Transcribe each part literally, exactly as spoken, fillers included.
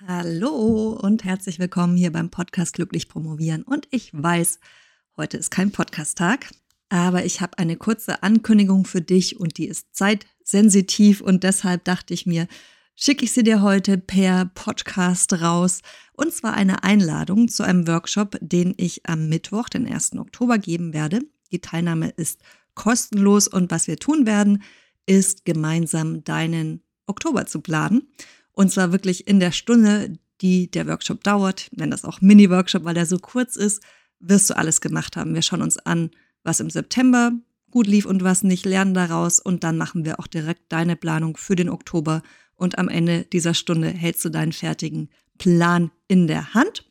Hallo und herzlich willkommen hier beim Podcast Glücklich Promovieren. Und ich weiß, heute ist kein Podcast-Tag, aber ich habe eine kurze Ankündigung für dich und die ist zeitsensitiv und deshalb dachte ich mir, schicke ich sie dir heute per Podcast raus. Und zwar eine Einladung zu einem Workshop, den ich am Mittwoch, den ersten Oktober, geben werde. Die Teilnahme ist kostenlos und was wir tun werden, ist gemeinsam deinen Oktober zu planen. Und zwar wirklich in der Stunde, die der Workshop dauert, ich nenne das auch Mini-Workshop, weil der so kurz ist, wirst du alles gemacht haben. Wir schauen uns an, was im September gut lief und was nicht, lernen daraus und dann machen wir auch direkt deine Planung für den Oktober und am Ende dieser Stunde hältst du deinen fertigen Plan in der Hand.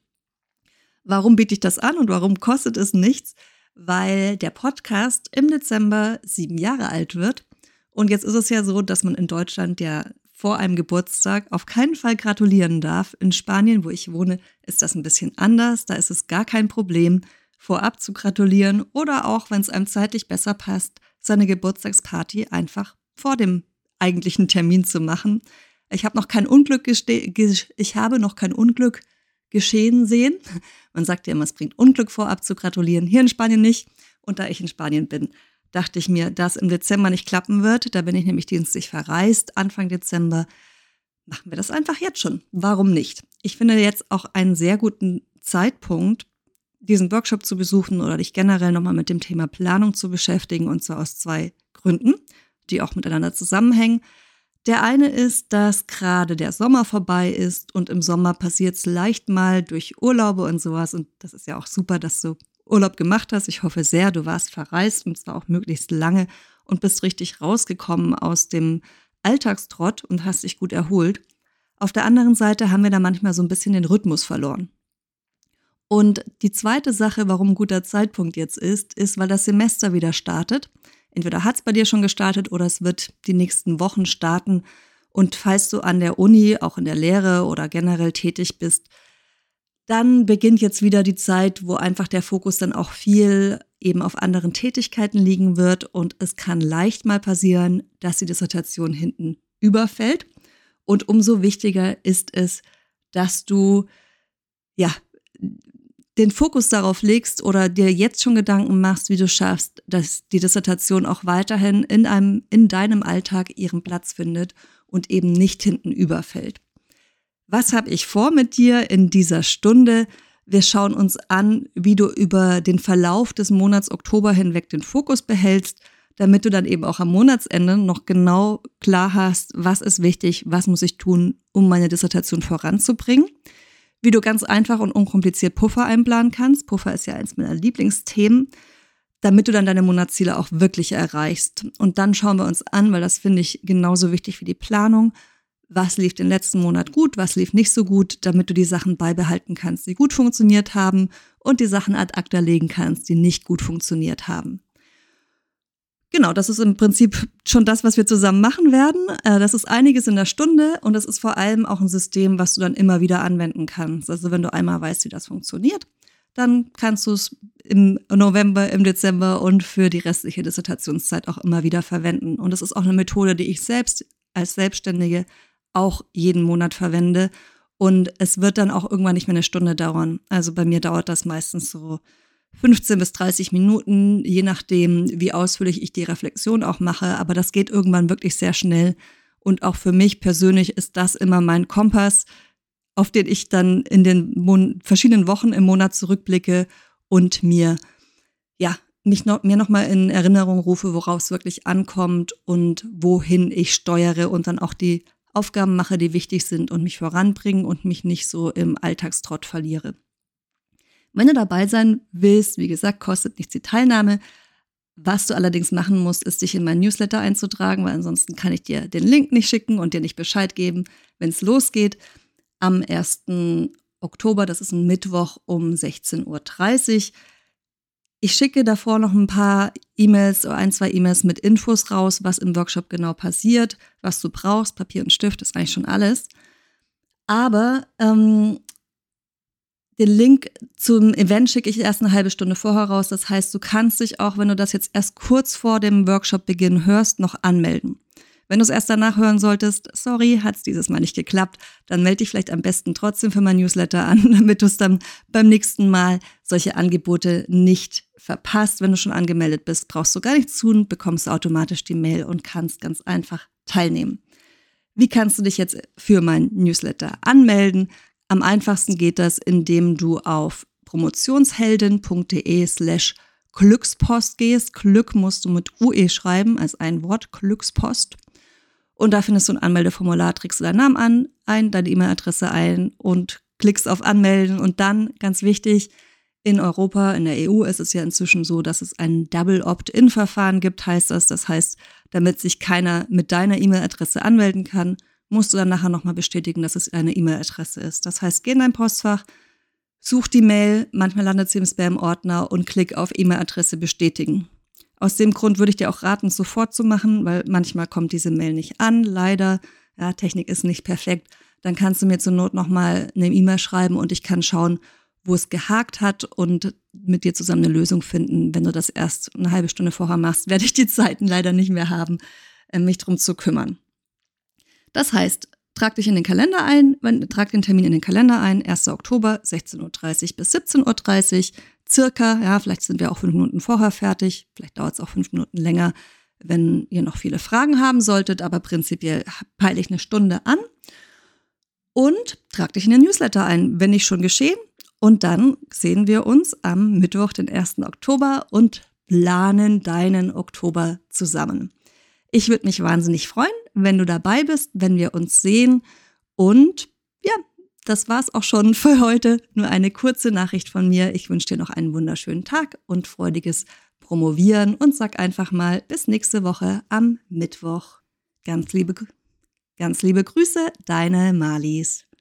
Warum biete ich das an und warum kostet es nichts? Weil der Podcast im Dezember sieben Jahre alt wird und jetzt ist es ja so, dass man in Deutschland ja vor einem Geburtstag auf keinen Fall gratulieren darf. In Spanien, wo ich wohne, ist das ein bisschen anders. Da ist es gar kein Problem, vorab zu gratulieren oder auch, wenn es einem zeitlich besser passt, seine Geburtstagsparty einfach vor dem eigentlichen Termin zu machen. Ich habe noch kein Unglück geste- ge- ich habe noch kein Unglück geschehen sehen. Man sagt ja immer, es bringt Unglück vorab zu gratulieren. Hier in Spanien nicht. Und da ich in Spanien bin, dachte ich mir, dass im Dezember nicht klappen wird. Da bin ich nämlich dienstlich verreist. Anfang Dezember machen wir das einfach jetzt schon. Warum nicht? Ich finde jetzt auch einen sehr guten Zeitpunkt, diesen Workshop zu besuchen oder dich generell nochmal mit dem Thema Planung zu beschäftigen. Und zwar aus zwei Gründen, die auch miteinander zusammenhängen. Der eine ist, dass gerade der Sommer vorbei ist und im Sommer passiert es leicht mal durch Urlaube und sowas. Und das ist ja auch super, dass du Urlaub gemacht hast. Ich hoffe sehr, du warst verreist und zwar auch möglichst lange und bist richtig rausgekommen aus dem Alltagstrott und hast dich gut erholt. Auf der anderen Seite haben wir da manchmal so ein bisschen den Rhythmus verloren. Und die zweite Sache, warum ein guter Zeitpunkt jetzt ist, ist, weil das Semester wieder startet. Entweder hat es bei dir schon gestartet oder es wird die nächsten Wochen starten. Und falls du an der Uni, auch in der Lehre oder generell tätig bist, dann beginnt jetzt wieder die Zeit, wo einfach der Fokus dann auch viel eben auf anderen Tätigkeiten liegen wird und es kann leicht mal passieren, dass die Dissertation hinten überfällt. Und umso wichtiger ist es, dass du ja den Fokus darauf legst oder dir jetzt schon Gedanken machst, wie du schaffst, dass die Dissertation auch weiterhin in einem in deinem Alltag ihren Platz findet und eben nicht hinten überfällt. Was habe ich vor mit dir in dieser Stunde? Wir schauen uns an, wie du über den Verlauf des Monats Oktober hinweg den Fokus behältst, damit du dann eben auch am Monatsende noch genau klar hast, was ist wichtig, was muss ich tun, um meine Dissertation voranzubringen. Wie du ganz einfach und unkompliziert Puffer einplanen kannst. Puffer ist ja eins meiner Lieblingsthemen, damit du dann deine Monatsziele auch wirklich erreichst. Und dann schauen wir uns an, weil das finde ich genauso wichtig wie die Planung, was lief den letzten Monat gut, was lief nicht so gut, damit du die Sachen beibehalten kannst, die gut funktioniert haben und die Sachen ad acta legen kannst, die nicht gut funktioniert haben. Genau, das ist im Prinzip schon das, was wir zusammen machen werden. Das ist einiges in der Stunde und das ist vor allem auch ein System, was du dann immer wieder anwenden kannst. Also wenn du einmal weißt, wie das funktioniert, dann kannst du es im November, im Dezember und für die restliche Dissertationszeit auch immer wieder verwenden. Und das ist auch eine Methode, die ich selbst als Selbstständige auch jeden Monat verwende und es wird dann auch irgendwann nicht mehr eine Stunde dauern. Also bei mir dauert das meistens so fünfzehn bis dreißig Minuten, je nachdem, wie ausführlich ich die Reflexion auch mache, aber das geht irgendwann wirklich sehr schnell und auch für mich persönlich ist das immer mein Kompass, auf den ich dann in den Mon- verschiedenen Wochen im Monat zurückblicke und mir ja mich noch, mir nochmal in Erinnerung rufe, worauf es wirklich ankommt und wohin ich steuere und dann auch die Aufgaben mache, die wichtig sind und mich voranbringen und mich nicht so im Alltagstrott verliere. Wenn du dabei sein willst, wie gesagt, kostet nichts die Teilnahme. Was du allerdings machen musst, ist, dich in mein Newsletter einzutragen, weil ansonsten kann ich dir den Link nicht schicken und dir nicht Bescheid geben, wenn es losgeht. Am ersten Oktober, das ist ein Mittwoch um sechzehn Uhr dreißig. Ich schicke davor noch ein paar E-Mails oder ein, zwei E-Mails mit Infos raus, was im Workshop genau passiert, was du brauchst. Papier und Stift ist eigentlich schon alles. Aber ähm, den Link zum Event schicke ich erst eine halbe Stunde vorher raus. Das heißt, du kannst dich auch, wenn du das jetzt erst kurz vor dem Workshop-Beginn hörst, noch anmelden. Wenn du es erst danach hören solltest, sorry, hat es dieses Mal nicht geklappt, dann melde dich vielleicht am besten trotzdem für mein Newsletter an, damit du es dann beim nächsten Mal solche Angebote nicht verpasst. Wenn du schon angemeldet bist, brauchst du gar nichts tun, bekommst automatisch die Mail und kannst ganz einfach teilnehmen. Wie kannst du dich jetzt für mein Newsletter anmelden? Am einfachsten geht das, indem du auf promotionsheldin.de slash Glückspost gehst. Glück musst du mit U E schreiben, als ein Wort, Glückspost. Und da findest du ein Anmeldeformular, trägst du deinen Namen an, ein, deine E-Mail-Adresse ein und klickst auf Anmelden. Und dann, ganz wichtig, in Europa, in der E U ist es ja inzwischen so, dass es ein Double Opt-in-Verfahren gibt, heißt das. Das heißt, damit sich keiner mit deiner E-Mail-Adresse anmelden kann, musst du dann nachher nochmal bestätigen, dass es eine E-Mail-Adresse ist. Das heißt, geh in dein Postfach, such die Mail, manchmal landet sie im Spam-Ordner und klick auf E-Mail-Adresse bestätigen. Aus dem Grund würde ich dir auch raten, es sofort zu machen, weil manchmal kommt diese Mail nicht an, leider. Ja, Technik ist nicht perfekt. Dann kannst du mir zur Not nochmal eine E-Mail schreiben und ich kann schauen, wo es gehakt hat und mit dir zusammen eine Lösung finden. Wenn du das erst eine halbe Stunde vorher machst, werde ich die Zeiten leider nicht mehr haben, mich drum zu kümmern. Das heißt, trag dich in den Kalender ein, trag den Termin in den Kalender ein, erster Oktober, sechzehn Uhr dreißig bis siebzehn Uhr dreißig, circa, ja, vielleicht sind wir auch fünf Minuten vorher fertig, vielleicht dauert es auch fünf Minuten länger, wenn ihr noch viele Fragen haben solltet, aber prinzipiell peile ich eine Stunde an und trag dich in den Newsletter ein, wenn nicht schon geschehen. Und dann sehen wir uns am Mittwoch, den ersten Oktober und planen deinen Oktober zusammen. Ich würde mich wahnsinnig freuen, wenn du dabei bist, wenn wir uns sehen. Und ja, das war's auch schon für heute. Nur eine kurze Nachricht von mir. Ich wünsche dir noch einen wunderschönen Tag und freudiges Promovieren und sag einfach mal bis nächste Woche am Mittwoch. Ganz liebe, ganz liebe Grüße, deine Marlies.